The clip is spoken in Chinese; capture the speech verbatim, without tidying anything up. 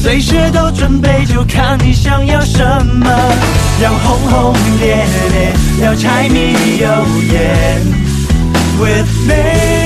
随时都准备，就看你想要什么。要轰轰烈烈，要柴米油盐 ，With me。